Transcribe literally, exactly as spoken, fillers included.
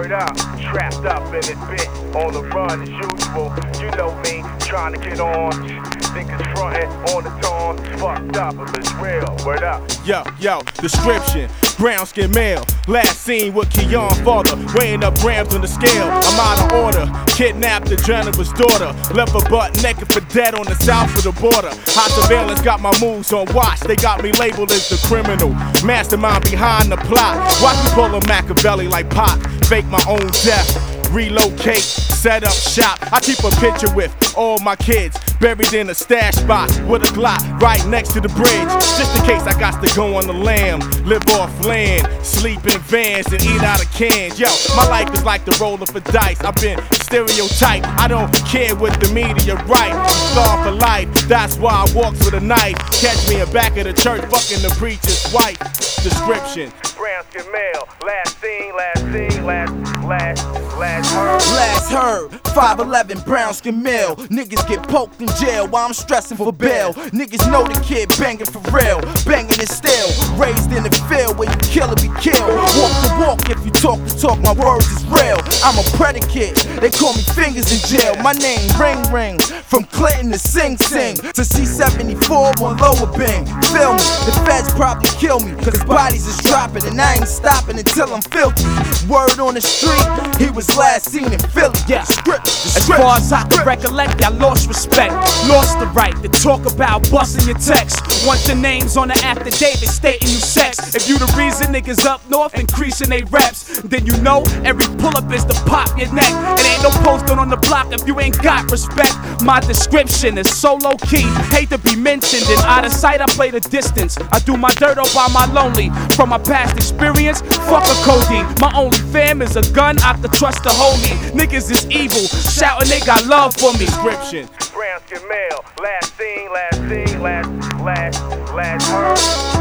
Word up, trapped up in this bit, on the run as usual. You know me, trying to get on. Niggas frontin' on the tone, fucked up, but it's real. Word up. Yo, yo, description, brown skin male. Last seen with Keon father, weighing up grams on the scale. I'm out of order, kidnapped the general's daughter. Left her butt naked for dead on the south of the border. High surveillance got my moves on watch. They got me labeled as the criminal mastermind behind the plot. Watch me pull a Machiavelli like Pac, fake my own death, relocate, set up shop. I keep a picture with all my kids buried in a stash box with a Glock right next to the bridge, just in case I got to go on the lam, live off land, sleep in vans and eat out of cans. Yo, my life is like the roller for dice. I've been stereotyped, I don't care what the media write. Scar for life, that's why I walks with a knife. Catch me in back of the church fucking the preacher's wife. Description: brown skin male, last seen, last seen, last, last, last heard. Last heard, five eleven, brown skin male. Niggas get poked in jail while I'm stressing for bail. Niggas know the kid banging for real, banging is still. Raised in the field where you kill or be killed. Walk the walk if you talk the talk, my words is real. I'm a predicate, they call me fingers in jail. My name Ring Ring, from Clinton to Sing Sing to C seventy-four on Lower Bing. Feel me, the feds probably kill me, cause bodies is dropping and I ain't stopping until I'm filthy. Word on the street, he was last seen in Philly. Yeah, Script, as far as I can recollect, I lost respect, lost the right to talk about busting your text. Once your name's on the affidavit stating you sex. If you the reason niggas up north increasing they reps, then you know every pull-up is to pop your neck. It ain't no posting on the block if you ain't got respect. My description is so low-key, hate to be mentioned, and out of sight I play the distance. I do my dirt all by my lonely. From my past experience, fuck a codeine. My only fam is a gun, I can trust to hold me. Niggas is evil, shouting they got love for me. Description: brown skin male, last seen, last seen, last, last, last heard.